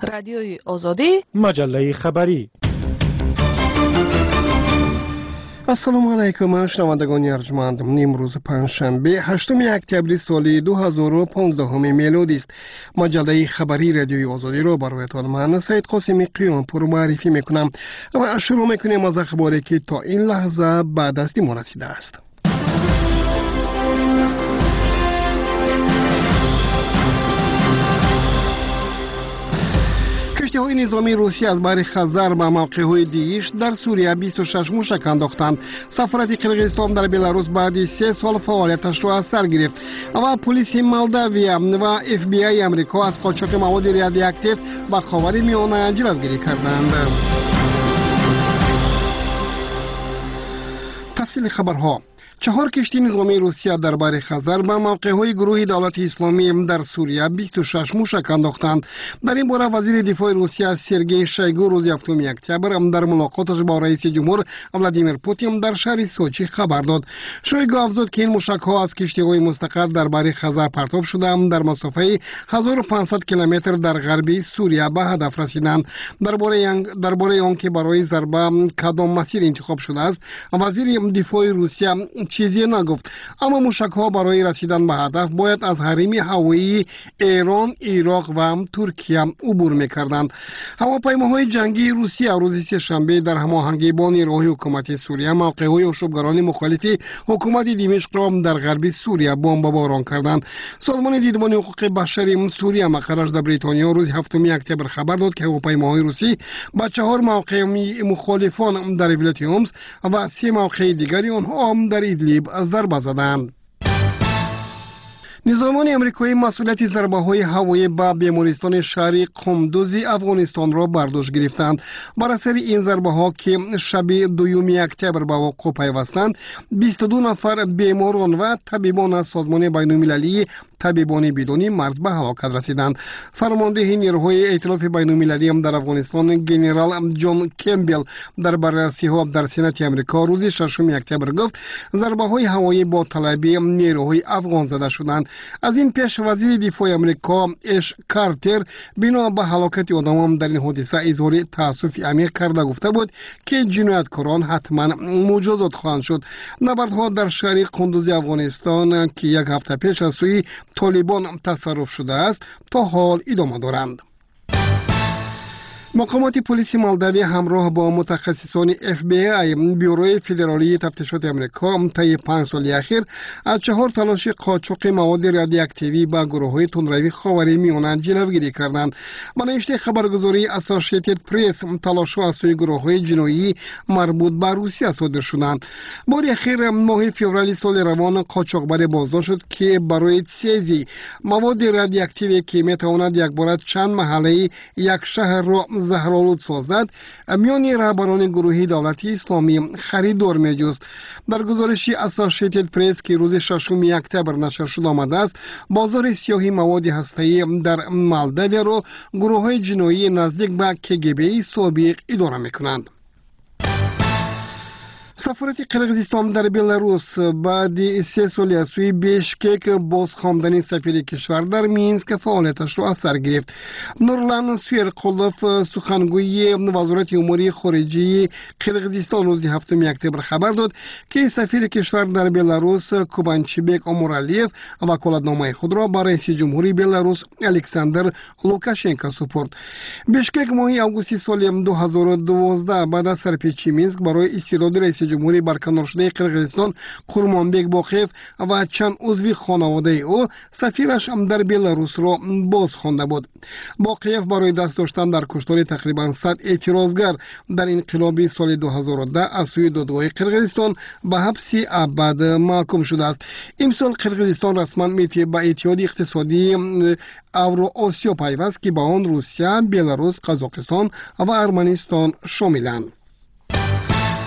رادیوی آزادی، مجله خبری. السلام علیکم شنوندگان ارجمند. امروز پنجشنبه 8 اکتبر سال 2015 میلادی است. مجله خبری رادیوی آزادی را برایتان من سید قاسمی قیانپور معرفی میکنم و شروع میکنیم از اخباری که تا این لحظه به دست ما رسیده است. کشتی‌های نظامی روسیه از بحر خزر به موقع‌های دیگیش در سوریه 26 موشک انداختند. سفارت قرقیزستان در بلاروس بعد 3 سال فعالیتش را از سر گرفت و پلیس مولداویا و اف بی آی امریکا از قاچاق مواد رادیواکتیو به خاورمیانه جلوگیری کردند. تفصیل خبرها: 4 کشتی نظامی روسیه در بحر خزر به موقع‌های گروه دولت اسلامی در سوریه 26 موشک انداختند. در این باره وزیر دفاع روسیه سرگئی شویگو روز 7 اکتبر در ملاقاتش با رئیس جمهور ولادیمیر پوتین در شهر سوچی خبر داد. شویگو افزود که این موشک‌ها از کشتی‌های مستقر در بحر خزر پرتاب شده در مسافه 1500 کیلومتر در غربی سوریه به هدف رسیدند. درباره آنکه برای ضربه کدام مسیر انتخاب شده است، وزیر دفاع روسیه چیزی نگفت، اما موشک‌ها برای رسیدن به هدف باید از حریم هوایی ایران، عراق و ترکیه عبور می‌کردند. هواپیماهای جنگی روسیه روز سه‌شنبه در هماهنگی با نیروهای حکومت سوریه موقع‌های آشوبگران مخالف حکومت دمشق را در غرب سوریه بمباران کردند. سازمان دیدبان حقوق بشر سوریه مقرش در بریتانیا روز 7 اکتبر خبر داد که هواپیماهای روسی به 4 موقع مخالفان در ولایت هومس و 3 موقع دیگری آنها در ادلیب ضربه زدند. نظامان امریکایی مسئولیت ضربه‌های هوایی به بیمارستان شهری قندوز افغانستان را بر دوش گرفتند. بر اثر این ضربه‌ها که شب 2 اکتبر به وقوع پیوستند، 22 نفر بیماران و طبیبان از سازمان بین‌المللی طبیبان بدون مرز به هلاکت رسیدند. فرمانده نیروهای ائتلاف بین‌المللی در افغانستان ژنرال جان کمبل در بررسی‌ها در سنت آمریکا روز 6 اکتبر گفت ضربه‌های هوایی با طلب نیروهای افغان زده شدند. از این پیش وزیر دفاع آمریکا اش کارتر بنا به هلاکت آدمان در این حادثه اظهار تأسف عمیق کرده گفته بود که جنایتکاران حتما مجازات خواهند شد. نبردها در شهر قندوز افغانستان که یک هفته پیش از سوی طالبان تصرف شده است تا حال ادامه دارند. مقامات پلیس مولداویا همراه با متخصصان اف بی آی بیوروی فدرالی تفتیشات آمریکا طی 5 سال اخیر از 4 تلاش قاچاق مواد رادیواکتیوی به گروه‌های تندروی خاورمیانه جلوگیری کردند. به نوشته خبرگزاری اسوسییتد پرس، تلاش‌ها از سوی گروه‌های جنایی مربوط به روسیه صادر شدند. بار اخیر ماه فوریه سال روان قاچاقبر بازداشت شد که برای تیزی مواد رادیواکتیوی که میتواند یک بار چند محله یک شهر را زهرآلود سازد میان رهبران گروهی دولت اسلامی خریدار می‌جست. در گزارشی اسوسییتد پرس که روز 6 اکتبر نشر شده آمده است، بازار سیاهی مواد هسته‌ای در مولداویا را گروه‌های جنایی نزدیک به کگب سابق اداره می‌کنند. سفارت قرقیزستان در بلاروس بعد 3 سال از سوی بیشکک بازخواندن سفیر کشور در مینسک فعالیتش را از سر گرفت. نورلان سویرقولوف سخنگوی وزارت امور خارجه قرقیزستان روز 7 اکتبر خبر داد که سفیر کشور در بلاروس کوبانچیبک امورالیف وکالتنامه خود را به رئیس جمهوری بلاروس الکساندر لوکاشنکو سپرد. بیشکک ماه آگوست سال 2012 بعد از سرپیچی مینسک برای استرداد رئیس جمهوری برکنار شده قرقیزستان قورمانبک باقیف و چند عضو خانواده او سفیرش در بلاروس را باز خوانده بود. باقیف برای دست داشتن در کشتار تقریبا 100 اعتراضگر در انقلاب سال 2010 از سوی دادگاه قرقیزستان به حبس ابد محکوم شده است. امسال قرقیزستان رسما میتونه به اتحاد اقتصادی اوراسیا پیوست که به آن روسیه، بلاروس، قزاقستان و ارمنستان شاملند.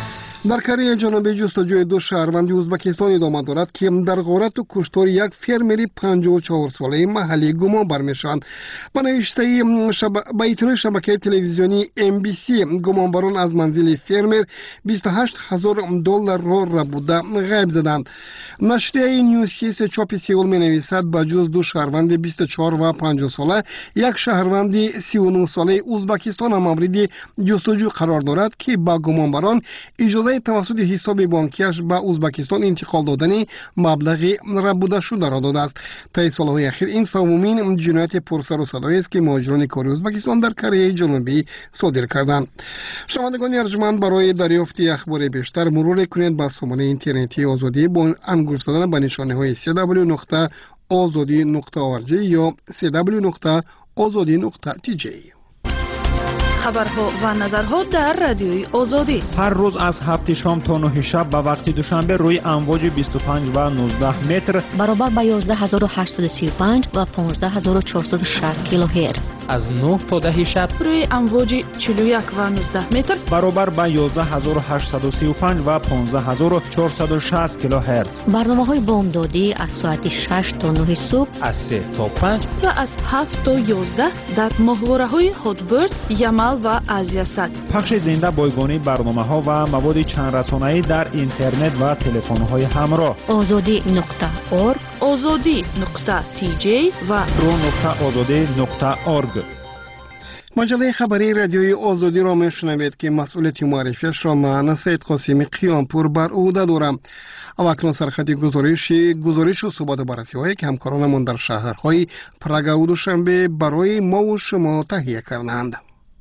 در کره جنوبی جستجوی دو شهروند ازبکستان ادامه دارد که در غارت و کشتار یک فرمر 54 ساله محلی گمان برمیشوند. به نوشته به اطلاع شبکه تلویزیونی MBC گمانبران از منزل فرمر $28,000 را بوده غیب زدند. نشریه نیوز چاپ سئول می نویسد به جز دو شهروند 24 و 50 ساله یک شهروند 39 ساله ازبکستان هم مورد جستجو قرار دارد که با گمانبران اجازه توسط حساب بانکیش به ازبکستان انتقال دادن مبلغی ربوده شده را داده است. طی سالهای اخیر این سومین جنایت پرسر و صدایی است که مهاجران کاری ازبکستان در کره جنوبی صادر کردند. شنوندگان ارجمند، برای دریافت اخبار بیشتر مرور کنید به سامانه اینترنتی آزادی با انگشت زدن به نشانه های www.azadi.org یا www.azadi.tj. خبرها و نظرها در رادیوی آزادی هر روز از 7 شام تا 9 شب به وقت دوشنبه روی امواج 25 و 19 متر برابر با 11835 و 15460 کیلوهرتز، از 9 تا 10 شب روی امواج 41 و 19 متر برابر با 11835 و 15460 کیلوهرتز. برنامه‌های بامدادی از ساعت 6 تا 9 صبح، از 3 تا 5 و از 7 تا 11 در ماهواره‌های هاتبرد، یمل و آزیاسات. پخش زنده بایگانی برنامه‌ها و مواد چند رسانه‌ای در اینترنت و تلفن‌های همراه. azadi.org، azadi.tj و pro.azadi.org. مجله خبری رادیوی آزادی را میشنوید که مسئولیت معرفیش را من سید قاسمی قیامپور بر عهده دارم. او اکنون سرخط گزارش و صحبت بررسی هایی که همکارانمان در شهرهای پراگ و دوشنبه برای ما و شما تهیه کردند.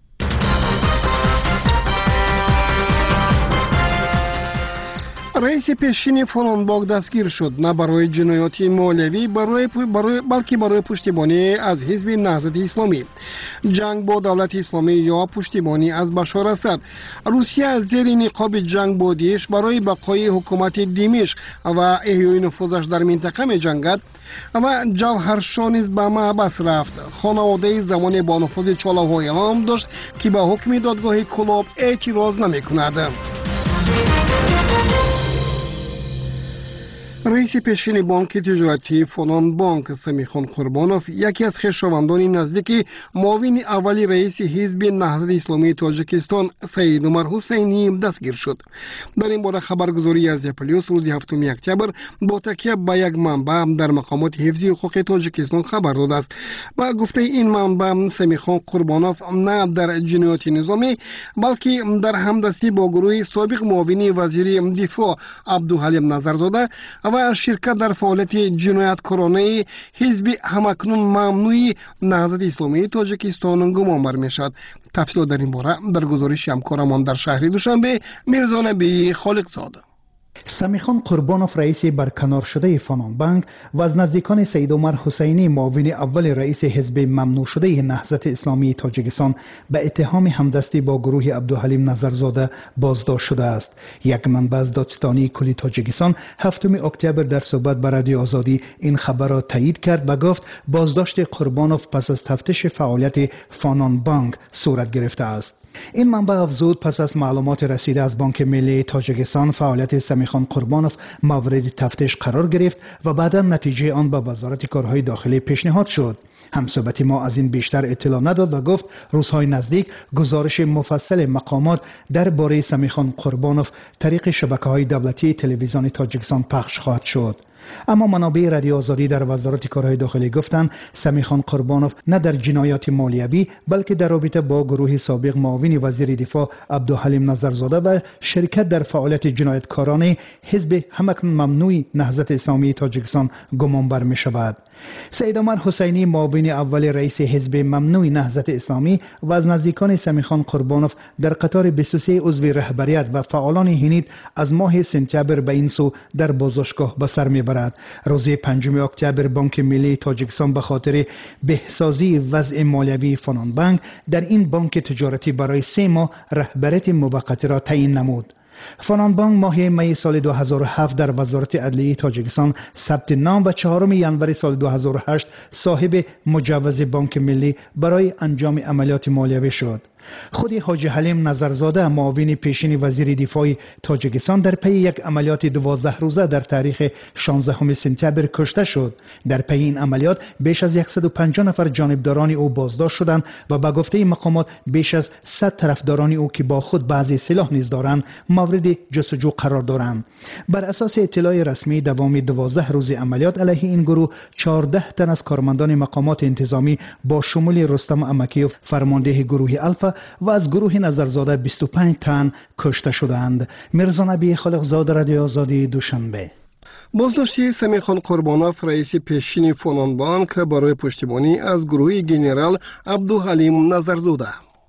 رئیس پیشین فلان باغ دستگیر شد، نه برای جنایات مالیوی بلکه برای پشتیبانی از حزب نهضت اسلامی. جنگ با دولت اسلامی یا پشتیبانی از بشار اسد. روسیه از زیر نقاب جنگ با داعش برای بقای حکومت دمشق و احیای نفوذش در منطقه می جنگد و جوهرشاه نیز به محبس رفت. خانواده زمان با نفوذ چالاوهای اعلام داشت که به حکم دادگاه کلاب اعتراض نمی کند. رئیس پیشین بانک تجارتی فلان بانک سمیخان قربانوف یکی از خویشاوندان نزدیک معاون اولی رئیس حزب نهضت اسلامی تاجیکستان سید عمر حسینی دستگیر شد. در این باره خبرگزاری از پلیس روز 7 اکتبر با تکیه به یک منبع در مقامات حفظی حقوق تاجیکستان خبر داده است. با گفته این منبع سمیخان قربانوف نه در جنایات نظامی بلکه در همدستی با گروه سابق معاون وزیر دفاع عبدالحلیم نظرزاده و شرکت در فعالیت جنایتکارانه حزب همکنون ممنوع نهضت اسلامی تاجیکستان گمان برمی‌شد. تفصیلات در این باره در گزارش همکارمان در شهر دوشنبه میرزا نبی خالقزاده. سمیخان قربانوف رئیس برکنار شده فنان بانک و از نزدیکان سید عمر حسینی معاون اول رئیس حزب ممنوع شده نهضت اسلامی تاجیکستان به اتهام همدستی با گروه عبدالحلیم نظرزاده بازداشت شده است. یک منبع از دادستانی کلی تاجیکستان 7 اکتبر در صحبت با رادیو آزادی این خبر را تایید کرد و گفت بازداشت قربانوف پس از تفتیش فعالیت فنان بانک صورت گرفته است. این منبع افزود پس از معلومات رسیده از بانک ملی تاجیکستان فعالیت سمیخان قربانوف مورد تفتیش قرار گرفت و بعدا نتیجه آن به وزارت کارهای داخلی پیشنهاد شد. همصحبت ما از این بیشتر اطلاع نداد و گفت روزهای نزدیک گزارش مفصل مقامات درباره سمیخان قربانوف طریق شبکه‌های دولتی تلویزیون تاجیکستان پخش خواهد شد. اما منابع رادیو آزادی در وزارت کارهای داخلی گفتند سمیخان قربانوف نه در جنایات مالیوی بلکه در رابطه با گروه سابق معاون وزیر دفاع عبدالحلیم نظرزاده و شرکت در فعالیت جنایتکارانه حزب همکنون ممنوع نهضت اسلامی تاجیکستان گمان بر می شود. سید عمر حسینی معاون اول رئیس حزب ممنوع نهضت اسلامی و از نزدیکان سمیخان قربانوف در قطار 23 عضو رهبریت و فعالان هنید از ماه سپتامبر به این سو در بازداشتگاه به سر میبرد. روز 5 اکتبر بانک ملی تاجیکستان به خاطر بهسازی وضع مالیوی فنان بانک در این بانک تجارتی برای 3 ماه رهبریت موقت را تعیین نمود. فنان بانک ماه می سال 2007 در وزارت عدلیه تاجیکستان ثبت نام و 4 ژانویه سال 2008 صاحب مجوز بانک ملی برای انجام عملیات مالیوی شد. خود حاجی حلیم نظرزاده معاون پیشین وزیر دفاع تاجیکستان در پی یک عملیات 12 روزه در تاریخ 16 سپتامبر کشته شد. در پی این عملیات بیش از 150 نفر جانبداران او بازداشت شدند و به گفته مقامات بیش از 100 طرفداران او که با خود بعضی سلاح نیز دارند مورد جستجو قرار دارند. بر اساس اطلاع رسمی دوام 12 روز عملیات علیه این گروه 14 تن از کارمندان مقامات انتظامی با شمول رستم امکیوف فرمانده گروه الفا و از گروه نظرزاده 25 تن کشته شدند. میرزا نبی خالقزاده، رادیو آزادی، دوشنبه. بازداشتی سمیخان قربانوف رئیس پیشین فونان بانک برای پشتیبانی از گروه گنرال عبدالحلیم نظرزاده.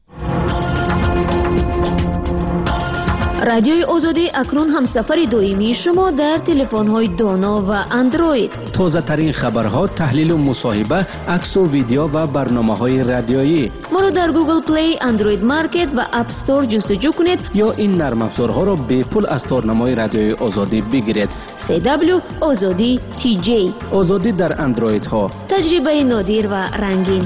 رادیوی آزادی اکنون همسفر دائمی شما در تلفن‌های دانا و اندروید. تازه ترین خبرها، تحلیل و مصاحبه، عکس و ویدیو و برنامه‌های رادیویی. ما را در گوگل پلی، اندروید مارکت و اپ استور جستجو کنید یا این نرم افزارها را به پول از تارنمای رادیوی آزادی بگیرید. CW آزادی TJ. آزادی در اندروید ها. تجربه نادر و رنگین.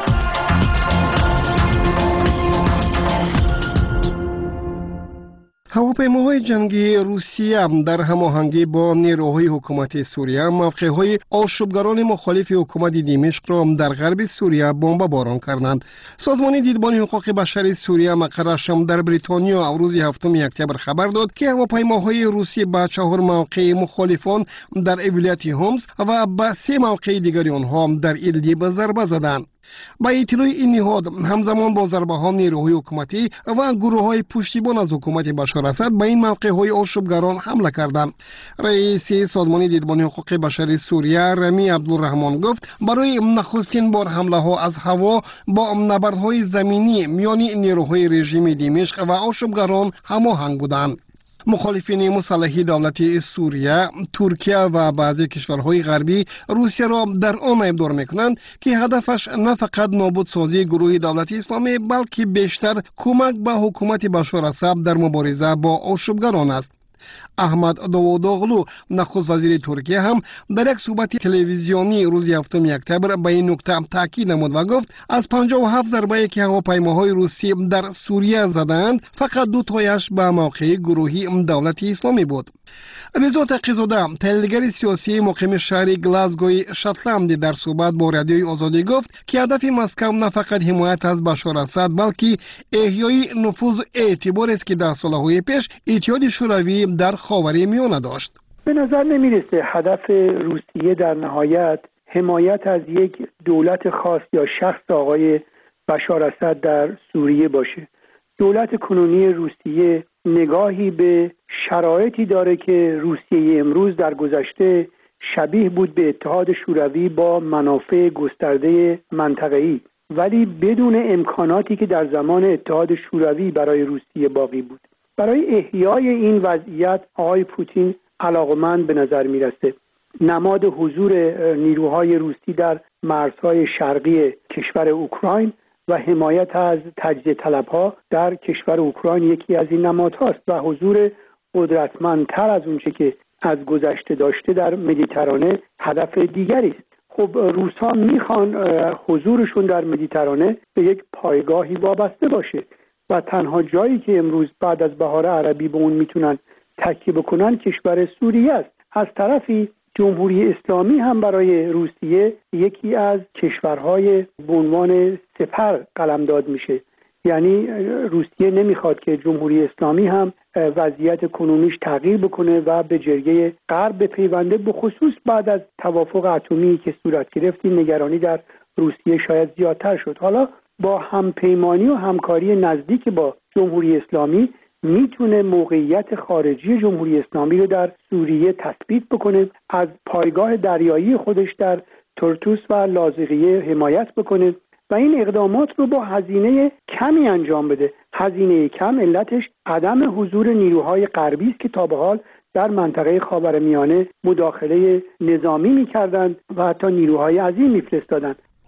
هواپیماهای جنگی روسیه در هماهنگی با نیروهای حکومت سوریه موقعهای آشوبگران مخالف حکومت دمشق را در غرب سوریه بمباران کردند. سازمان دیدبان حقوق بشر سوریه مقرش در بریتانیا روز 7 اکتبر خبر داد که هواپیماهای روسی به 4 موقع مخالفان در ولایت هومس و به 3 موقع دیگر آنها در ایدلیب ضربه زدند. با اطلاع این نهاد همزمان با ضربه ها نیروهای حکومتی و گروه های پشتیبان از حکومت بشار اسد به این موقع های آشوبگران حمله کردند. رئیس سازمان دیدبان حقوق بشر سوریه رمی عبدالرحمن گفت برای نخستین بار حمله ها از هوا با نبردهای زمینی میان نیروهای رژیم دمشق و آشوبگران هماهنگ بودند. مخالفین مسلح دولت سوریه، ترکیه و بعضی کشورهای غربی روسیه را در آن ابدار میکنند که هدفش نه فقط نابودسازی گروه دولت اسلامی بلکه بیشتر کمک به حکومت بشار اسد در مبارزه با آشوبگران است. احمد داوودوغلو نخست وزیر ترکیه هم در یک صحبت تلویزیونی روز 7 اکتبر به این نکته تاکید نمود و گفت از 57 ضربه‌ای که هواپیماهای روسی در سوریه زدند فقط 2 تایش به موقع گروهی دولت اسلامی بود. رضا تقی‌زاده تحلیلگر سیاسی مقیم شهر گلاسگوی شاتلند در صحبت با رادیوی آزادی گفت که هدف مسکو نه فقط حمایت از بشار اسد بلکه احیای نفوذ و اعتبار است که در سالهای پیش اتحاد شوروی در خاورمیانه داشت. به نظر نمیرسه هدف روسیه در نهایت حمایت از یک دولت خاص یا شخص آقای بشار اسد در سوریه باشه. دولت کنونی روسیه نگاهی به شرایطی داره که روسیه امروز در گذشته شبیه بود به اتحاد شوروی با منافع گسترده منطقه‌ای، ولی بدون امکاناتی که در زمان اتحاد شوروی برای روسیه باقی بود. برای احیای این وضعیت آقای پوتین علاقمند به نظر میرسه. نماد حضور نیروهای روسی در مرزهای شرقی کشور اوکراین و حمایت از تجزیه طلبها در کشور اوکراین یکی از این نمادهاست و حضور قدرتمندتر از اونچه که از گذشته داشته در مدیترانه هدف دیگری است. خب روس‌ها میخوان حضورشون در مدیترانه به یک پایگاهی وابسته باشه و تنها جایی که امروز بعد از بهار عربی به اون میتونن تکیه بکنن کشور سوریه است. از طرفی جمهوری اسلامی هم برای روسیه یکی از کشورهای به عنوان سپر قلمداد میشه. یعنی روسیه نمیخواد که جمهوری اسلامی هم وضعیت کنونیش تغییر بکنه و به جرگه غرب بپیونده، به خصوص بعد از توافق اتمی که صورت گرفت. این نگرانی در روسیه شاید زیادتر شد. حالا با همپیمانی و همکاری نزدیک با جمهوری اسلامی میتونه موقعیت خارجی جمهوری اسلامی رو در سوریه تثبیت بکنه، از پایگاه دریایی خودش در ترتوس و لاذقیه حمایت بکنه و این اقدامات رو با هزینه کمی انجام بده. هزینه کم علتش عدم حضور نیروهای غربی است که تا به حال در منطقه خاورمیانه مداخله نظامی می‌کردند و حتی نیروهای عظیم می‌فرستادند.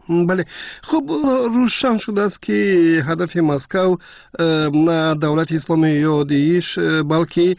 بله، خب روشن شده است که هدف مسکو نه دولت اسلامی یا داعش بلکه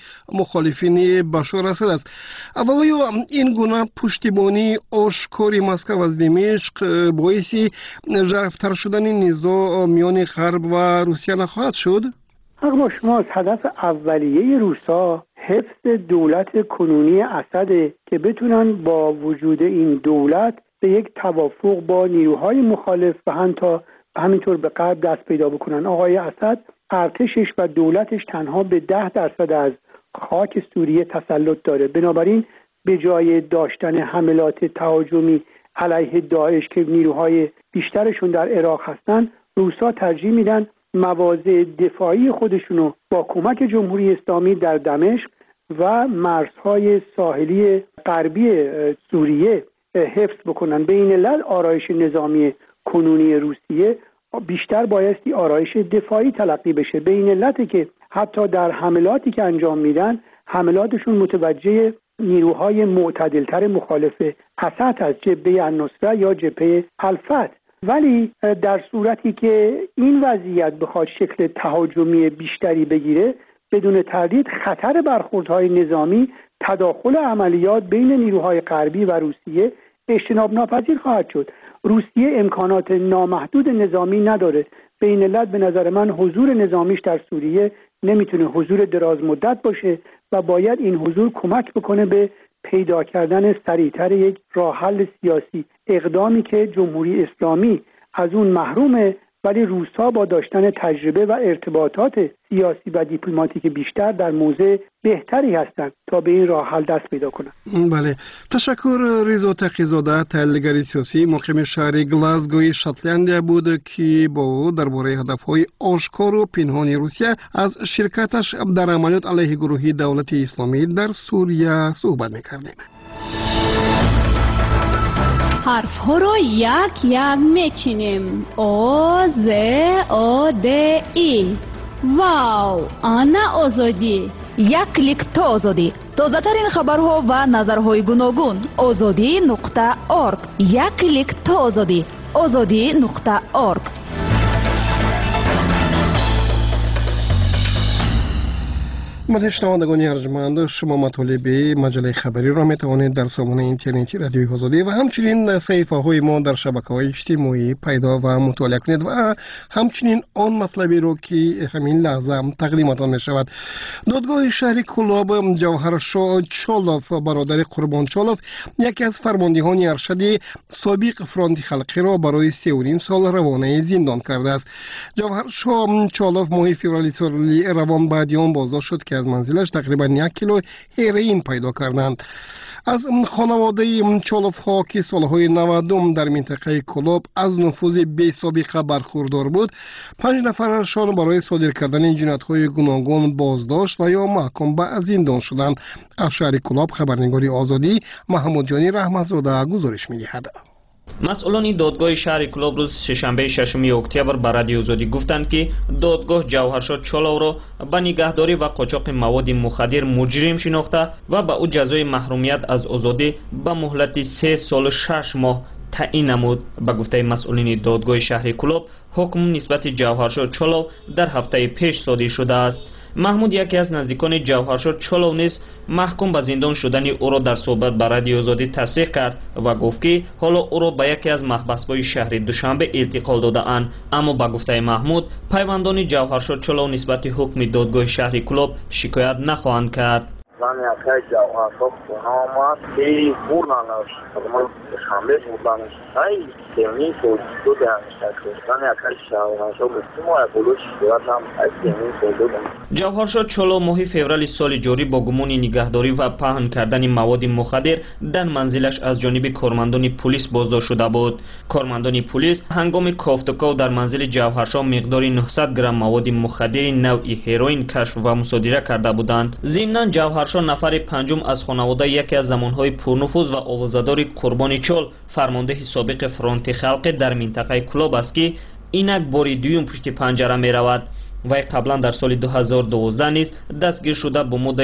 مخالفین بشار اسد است. اما این گونه پشتیبانی آشکاری مسکو از دمشق باعث ژرفتر شدن نزاع میان غرب و روسیه نخواهد شد؟ حق با شماست. هدف اولیه روسا حفظ دولت کنونی اسده که بتونن با وجود این دولت به یک توافق با نیروهای مخالف و همینطور به غرب دست پیدا بکنن. آقای اسد ارتشش و دولتش تنها به 10% از خاک سوریه تسلط داره. بنابراین به جای داشتن حملات تهاجمی علیه داعش که نیروهای بیشترشون در عراق هستن، روسا ترجیح میدن مواضع دفاعی خودشونو با کمک جمهوری اسلامی در دمشق و مرزهای ساحلی غربی سوریه حفظ بکنن. به این علت آرایش نظامی کنونی روسیه بیشتر بایستی آرایش دفاعی تلقی بشه. به این علته که حتی در حملاتی که انجام میدن، حملاتشون متوجه نیروهای معتدلتر مخالف اسد از جبهه النصره یا جبهه الفتح. ولی در صورتی که این وضعیت بخواد شکل تهاجمی بیشتری بگیره، بدون تردید خطر برخوردهای نظامی، تداخل عملیات بین نیروهای غربی و روسیه اجتناب ناپذیر خواهد شد. روسیه امکانات نامحدود نظامی نداره. به این علت به نظر من حضور نظامیش در سوریه نمیتونه حضور دراز مدت باشه و باید این حضور کمک بکنه به پیدا کردن سریعتر یک راه حل سیاسی، اقدامی که جمهوری اسلامی از اون محرومه، ولی روسا با داشتن تجربه و ارتباطات سیاسی و دیپلماتیک بیشتر در موضع بهتری هستند تا به این راه حل دست پیدا کنند. بله، تشکر. رضا تقی‌زاده، تحلیلگر سیاسی مقیم شهر گلاسگوی شاتلندیا بود که با او درباره هدف‌های آشکار و پنهانی روسیه از شرکتش در عملیات علیه گروه دولت اسلامی در سوریه صحبت می‌کردیم. حرف ها رو یک یک میچینیم. او ز او د ای. واو، آنا آزادی. یک کلیک تا آزادی. تازه ترین خبرها و نظرهای گوناگون. azadi.org. یک کلیک تا آزادی. azadi.org. شنوندگان ارجمند، شما مطالب مجله خبری را می توانید در سامانه اینترنتی رادیوی آزادی و همچنین صفحه های ما در شبکه‌های اجتماعی پیدا و مطالعه کنید و همچنین آن مطلبی رو که همین لحظه تقدیمتان می شود. دادگاه شهری کلاب جوهرشاه چالوف، برادر قربان چالوف، یکی از فرماندهان ارشد سابق فرانت خلقی را برای 3.5 سال روانه زندان کرده است. جوهرشاه چالوف ماه فوریه سال روان بعدیان بازداشت شد که از منزلش تقریبا 1 کیلو هروئین پیدا کردند. از خانواده چالوف ها که سالهای 90 در منطقه کلاب از نفوذ بی سابقه برخوردار بود، 5 نفرشان برای صادر کردن جنایت های گوناگون بازداشت و یا محکوم به زندان شدند. از شهر کلاب خبرنگاری آزادی محمود جانی رحمتزاده گزارش می‌دهد. مسئولان دادگاه شهر کلاب روز سه‌شنبه 6 اکتبر به رادیو آزادی گفتند که دادگاه جوهرشاه چالوف را به نگهداری و قاچاق مواد مخدر مجرم شناخته و به او جزای محرومیت از آزادی به مهلت 3 سال و 6 ماه تعیین نمود. به گفته مسئولین دادگاه شهر کلاب، حکم نسبت جوهرشاه چالوف در هفته پیش صادر شده است. محمود، یکی از نزدیکان جوهرشاه چالوف نیز محکوم به زندان شدن او را در صحبت با رادیو آزادی تصدیق کرد و گفت که حالا او را به یکی از محبس‌های شهر دوشنبه انتقال داده‌اند. اما به گفته محمود، پیوندان جوهرشاه چالوف نسبت حکم دادگاه شهر کلاب شکایت نخواهند کرد. من یکی جوهرشاه خونه‌ام که بردنش از من شنبه بردنش ای سیمی سوزدو دهنشتر من یکی جوهرشاه گفتیم و اپولوش شدم از سیمی سوزدو. جوهرشاه چالوف ماه فوریه سال جاری با گمان نگهداری و پهن کردن مواد مخدر در منزلش از جانب کارمندان پلیس بازداشت شده بود. کارمندان پلیس هنگام کافتکاو در منزل جوهرشاه مقدار 900 گرم مواد مخدر نوعی هروئین کشف و مصادره کرده بودند. ضمناً جوهرشاه نفر پنجم از خانواده یکی از زمانهای پرنفوذ و آوازه‌دار قربان چال، فرمانده سابق فرانت خلقی در منطقه کلاب است که اینک باری دوم پشت پنجره می رود. وی قبلا در سال 2012 نیز دستگیر شده با مدت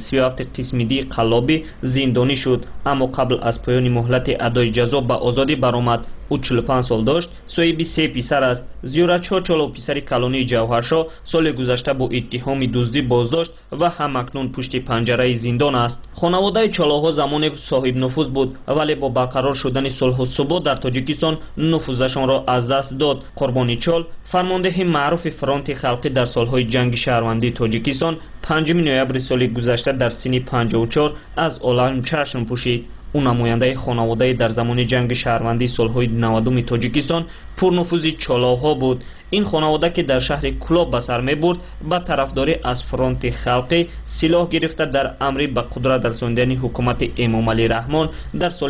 237 قسم دی قلابی زندانی شد، اما قبل از پایان مهلت ادای جزا به آزادی برآمد. او 45 سال داشت، صاحب 3 پسر است. زیورتشاه چالو پسری کلونی جوهرشاه سال گذشته با اتهام دزدی بازداشت و همکنون پشت پنجره زندان است. خانواده چالوها زمان صاحب نفوذ بود ولی با برقرار شدن صلح و ثبات در تاجیکستان نفوذشان را از دست داد. قربانی چال فرمانده معروف فرانت خلقی در سالهای جنگ شهروندی تاجیکستان 5 نوامبر سال گذشته در سن 54 از عالم چشم پوشید. او نماینده خانواده در زمان جنگ شهروندی سالهای 90 تاجیکستان پرنفوذ چالوها بود. این خانواده که در شهر کلاب به سر می‌برد با طرفداری از فرانت خلقی سلاح گرفته در امر به قدرت رساندن حکومت امام علی رحمان در سال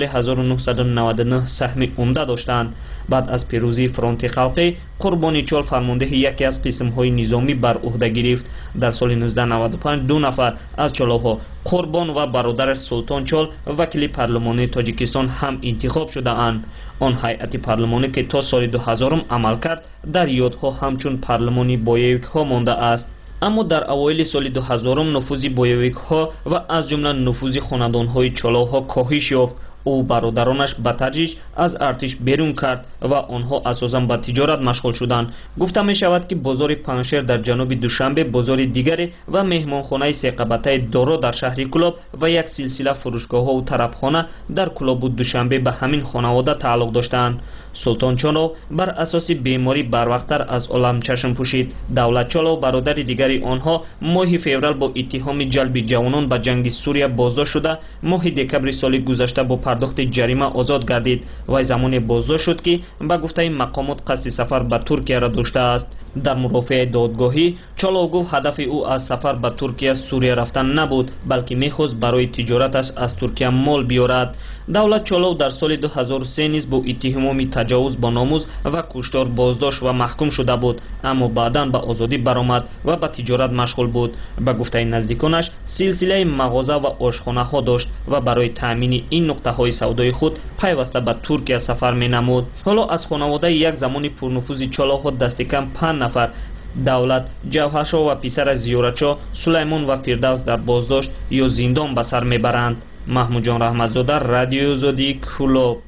1999 سهم عمده داشتند. بعد از پیروزی فرانت خلقی قربانی چال فرمانده یکی از قسم‌های نظامی بر عهده گرفت. در سال 1995 دو نفر از چالوها قربان و برادر سلطان چال وکیل پارلمانی تاجیکستان هم انتخاب شده‌اند. آن هیئت پارلمانی که تا سال 2000 عمل کرد در یادها همچون پارلمانی بایویک ها مانده است. اما در اوایل سال 2000 نفوذ بایویک ها و از جمله نفوذ خاندان های چالوها کاهش یافت. او برادرانش به تدریج از ارتش بیرون کرد و آنها اساساً به تجارت مشغول شدند. گفته می شود که بازار پنشیر در جنوب دوشنبه بازار دیگری و مهمانخانه سقبته دارا در شهر کلاب و یک سلسله فروشگاه ها و طربخانه در کلاب و دوشنبه به همین خانواده تعلق داشتند. سلطان چالو بر اساس بیماری بروقتر از عالم چشم پوشید. دولت چالو برادر دیگری آنها ماه فوریه با اتهام جلب جوانان به جنگ سوریه بازداشت شده ماه دکمبر سال گذشته با پرداخت جریمه آزاد گردید. وی زمان بازداشت شد که به گفته مقامات قصد سفر به ترکیه را داشته است. در مرافع دادگاهی چالو گفت هدف او از سفر به ترکیه سوریه رفتن نبود بلکه می‌خواست برای تجارتش از ترکیه مال بیارد. دولت چالو در سال 2003 نیز با اتهام تجاوز با ناموس و کشتار بازداشت و محکوم شده بود اما بعداً به آزادی برآمد و به تجارت مشغول بود. به گفته نزدیکانش سلسله مغازه و آشخانه ها داشت و برای تامین این نقطه های سودای خود پیوسته به ترکیه سفر می‌نمود. حالا از خانواده یک زمانی پرنفوذ چالوها دست کم 5 نفر دولت، جوهرشاه و پسر زیورتشاه سلیمان و فردوس در بازداشت یا زندان به سر میبرند. محمود جان رحمتزاده، رادیو آزادی، کلاب.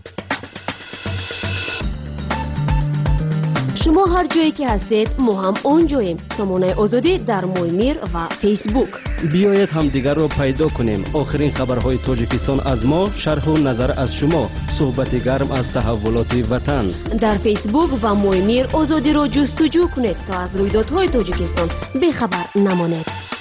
شما هر جایی که هستید ما هم اونجاییم. سامانه آزادی در مویمیر و فیسبوک. بیایید همدیگر را پیدا کنیم. آخرین خبرهای تاجیکستان از ما، شرح و نظر از شما، صحبت گرم از تحولات وطن. در فیسبوک و مویمیر آزادی را جستجو کنید تا از رویدادهای تاجیکستان بیخبر نمانید.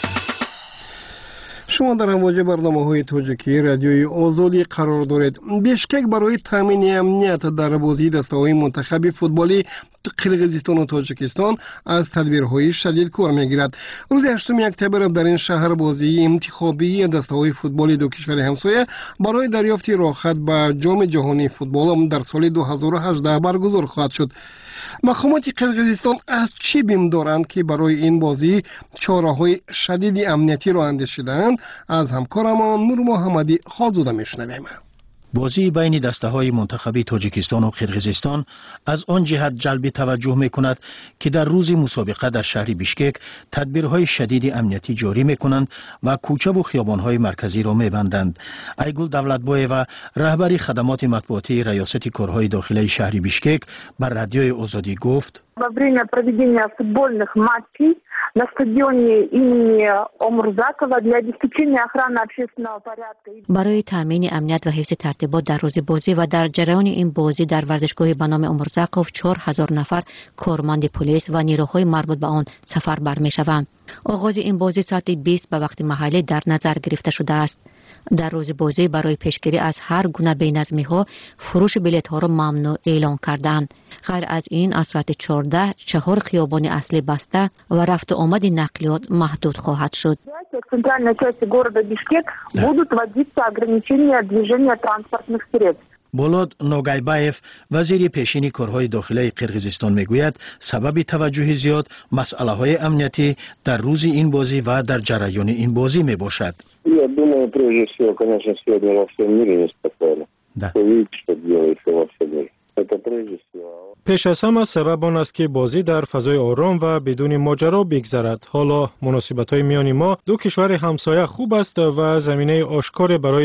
شما در امواج برنامه‌های تاجیکی رادیوی آزادی قرار دارید. بیشکک برای تامین امنیت در بازی دسته‌های منتخب فوتبالی قرقیزستان و تاجیکستان از تدبیرهای شدید کار می‌گیرد. روز 8 اکتبر در این شهر بازی انتخابی دسته‌های فوتبالی دو کشور همسایه برای دریافت راحت به جام جهانی فوتبال در سال 2018 برگزار خواهد شد. مقامات قرقیزستان از چی بیم دارند که برای این بازی چاره‌های شدید امنیتی را اندیشیدند؟ از همکارمان نور محمدی حاضر میشنویم. بازی بین دسته‌های منتخبی تاجیکستان و قرقیزستان از آن جهت جلب توجه می‌کند که در روز مسابقه در شهر بیشکک تدبیرهای شدید امنیتی جاری می‌کنند و کوچه و خیابان‌های مرکزی را می‌بندند. ایگول دولتبایو، رهبر خدمات مطبوعاتی ریاست کارهای داخلی شهر بیشکک، بر رادیوی آزادی گفت: Во время проведения футбольных матчей на стадионе имени Омурзакова для обеспечения охраны общественного порядка. برای تامین امنیت و حفظ ترتیبات در روز بازی و در جریان این بازی در ورزشگاه به نام امورزاقوف 4000 نفر کارمند پلیس و نیروهای مربوط به آن سفر برمی‌شوند. آغاز این بازی ساعت 20 به وقت محلی در نظر گرفته شده است. در روز بازی برای پیشگیری از هر گونه بی‌نظمی‌ها فروش بلیط‌ها را ممنوع اعلام کردند. غیر از این از ساعت 14 4 خیابان اصلی بسته و رفت و آمد نقلیات محدود خواهد شد. В центральной части города Бишкек будут вводиться ограничения движения транспортных средств. بولاد نوگایبایف، وزیر پیشین کارهای داخلی قرقیزستان میگوید سبب توجه زیاد مسئله های امنیتی در روز این بازی و در جریان این بازی می باشد. Я думаю, прежде всего, конечно, сегодня во всем мире неспокойно. Да. Видите, что делается во всем мире. Это прежде всего. پیش از همه سبب آن است که بازی در فضای آرام و بدون ماجرا بگذرد. حالا مناسبت‌های میان ما دو کشور همسایه خوب است و زمینه آشکار برای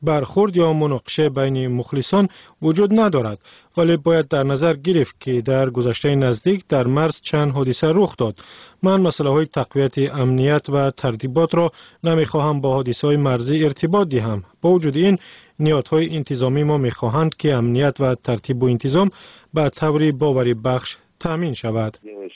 برخورد یا مناقشه بین مخلصان وجود ندارد، ولی باید در نظر گرفت که در گذشته نزدیک در مرز چند حادثه رخ داد. من مسئله های تقویت امنیت و ترتیبات را نمیخواهم با حادثه های مرزی ارتباط دهم. با وجود این نهادهای انتظامی ما میخواهند که امنیت و ترتیب و انتظام به طور باوری بخش تامین شود.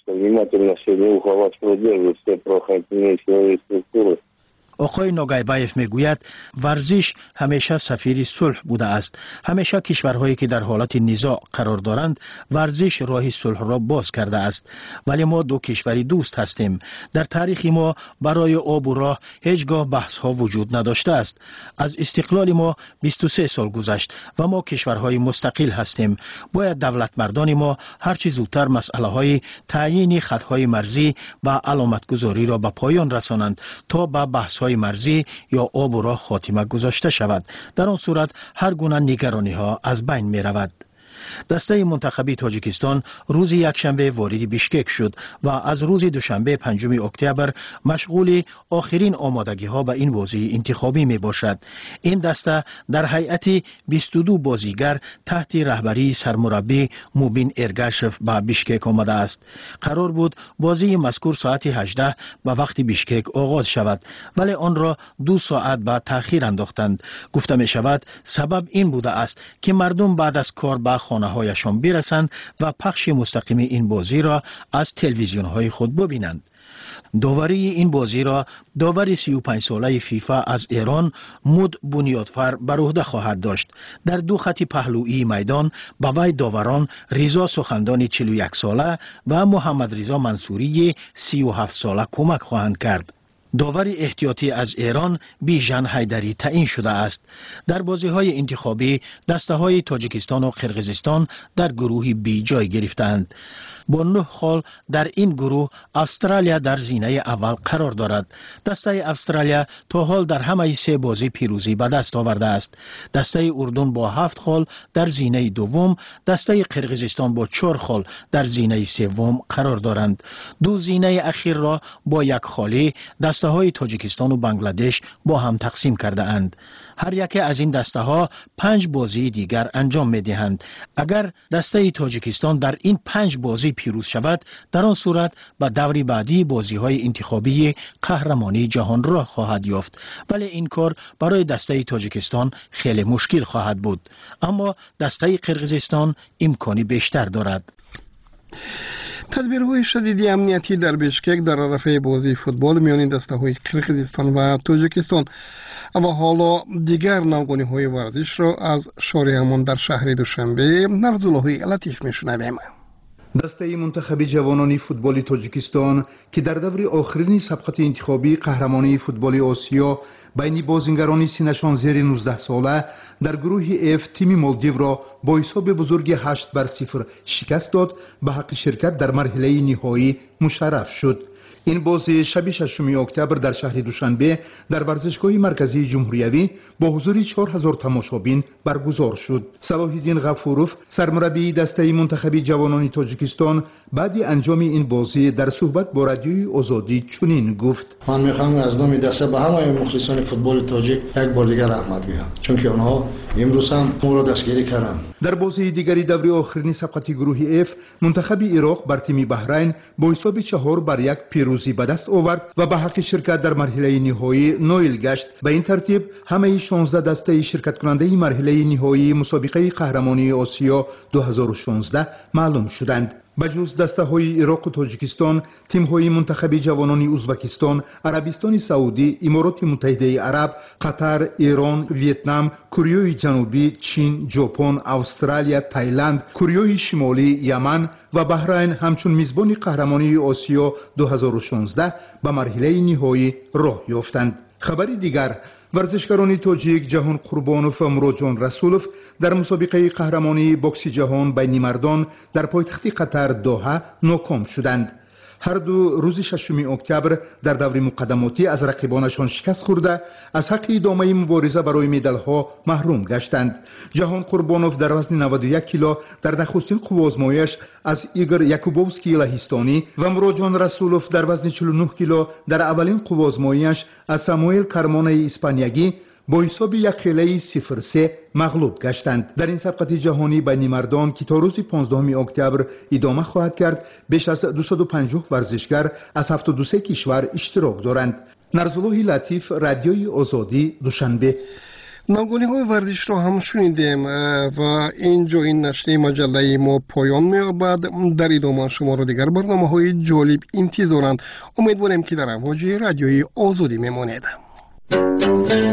آقای ناگایبایف میگوید ورزش همیشه سفیر صلح بوده است. همیشه کشورهایی که در حالت نزاع قرار دارند ورزش راه صلح را باز کرده است. ولی ما دو کشوری دوست هستیم. در تاریخ ما برای آب و راه هیچگاه بحث ها وجود نداشته است. از استقلال ما 23 سال گذشت و ما کشورهای مستقل هستیم. باید دولت مردان ما هرچی زودتر مسئله های تعیین خطهای مرزی و علامت گذاری را به پایان رسانند تا به بحث های مرزی یا آب و راه خاتمه گذاشته شود. در آن صورت هر گونه نگرانی ها از بین می رود. دسته منتخبی تاجیکستان روز یکشنبه وارد بیشکک شد و از روز دوشنبه 5 اکتبر مشغول آخرین آمادگی ها به این بازی انتخابی می باشد. این دسته در هیئت 22 بازیگر تحت رهبری سرمربی موبین ارگاشف به بیشکک آمده است. قرار بود بازی مذکور ساعت 18 به وقت بیشکک آغاز شود، ولی آن را 2 ساعت به تأخیر انداختند. گفته می شود سبب این بوده است که مردم بعد از کار به خانه هایشان برسند و پخش مستقیم این بازی را از تلویزیون های خود ببینند. داوری این بازی را داور 35 ساله فیفا از ایران مود بنیادفر بر عهده خواهد داشت. در دو خط پهلویی میدان به وی داوران رضا سخندانی 41 ساله و محمد رضا منصوری 37 ساله کمک خواهند کرد. داور احتیاطی از ایران بیژن حیدری تعیین شده است. در بازی های انتخابی دسته های تاجیکستان و قرقیزستان در گروه بی جای گرفتند. با 9 خال در این گروه استرالیا در زینه اول قرار دارد. دسته استرالیا تا حال در همه 3 بازی پیروزی به دست آورده است. دسته اردن با 7 خال در زینه دوم، دسته قرقیزستان با 4 خال در زینه سوم قرار دارند. 2 زینه اخیر را با 1 خالی دسته های تاجیکستان و بنگلادش با هم تقسیم کرده اند. هر یک از این دسته ها 5 بازی دیگر انجام می دهند. اگر دسته تاجیکستان در این 5 بازی پیروز شود، در آن صورت به دور بعدی بازی های انتخابی قهرمانی جهان را خواهد یافت. ولی این کار برای دسته تاجیکستان خیلی مشکل خواهد بود. اما دسته قرقیزستان امکانی بیشتر دارد. تدبیرهای شدید امنیتی در بیشکک در عرصه بازی فوتبال میان دسته‌های قرقیزستان و تاجیکستان و حالا دیگر نوگانی‌های ورزش را از شارعمان در شهر دوشنبه نرزالله لطیف میشنویم. دسته منتخب جوانان فوتبال تاجیکستان که در دور آخرین سبقت انتخابی قهرمانی فوتبال آسیا بین بازیگران سینشان زیر 19 ساله در گروه F تیم مالدیو را با حساب بزرگ 8-0 شکست داد، به حق شرکت در مرحله نهایی مشرف شد. این بازی شب 6 اکتبر در شهر دوشنبه در ورزشگاه مرکزی جمهوریوی با حضور 4000 تماشابین برگزار شد. صلاح الدین غفوروف سرمربی دسته منتخب جوانان تاجیکستان بعد انجام این بازی در صحبت با رادیوی آزادی چنین گفت: من میخوام از نام دسته به همه مخلصان فوتبال تاجیک یک بار دیگر رحمت بگم، چون که آنها امروز هم ما را دستگیری کردند. در بازی دیگری دوره آخرین سبقت گروه F منتخب عراق بر تیم بحرین با حساب 4-1 پیروزی به دست آورد و به حق شرکت در مرحله نهایی نایل گشت. به این ترتیب همه 16 دسته شرکت کننده مرحله نهایی مسابقه قهرمانی آسیا 2016 معلوم شدند. بجز دسته های عراق و تاجیکستان، تیم های منتخب جوانان ازبکستان، عربستان سعودی، امارات متحده عرب، قطر، ایران، ویتنام، کره جنوبی، چین، ژاپن، استرالیا، تایلند، کره شمالی، یمن و بحرین همچون میزبان قهرمانی آسیا 2016 به مرحله نهایی راه یافتند. خبری دیگر، ورزشکاران تاجیک جهان قربانوف و مروجان رسولوف در مسابقه قهرمانی بوکس جهان بین مردان در پایتخت قطر دوحه ناکام شدند. هر دو روز 6 اکتبر در دور مقدماتی از رقیبانشان شکست خورده از حق ادامه مبارزه برای مدال ها محروم گشتند. جهان قربانوف در وزن 91 کیلو در نخستین قوازمایش از ایگور یاکوبوفسکی لهستانی و مروجان رسولوف در وزن 49 کیلو در اولین قوازمایش از ساموئل کارمونه اسپانیایی با حساب 1-0 مغلوب گشتند. در این سبقت جهانی بین مردان که تا روز 15 اکتبر ادامه خواهد کرد، بیش از 250 ورزشگر از 73 کشور اشتراک دارند. نرزالله لطیف، رادیوی آزادی، دوشنبه. ناگلی های ورزش را هم شنیدیم و اینجا این نشریه مجله ما پایان می‌یابد. در ادامه شما را دیگر برنامه های جالب انتظارند. امیدواریم که در امواج رادیوی آزادی میمانید.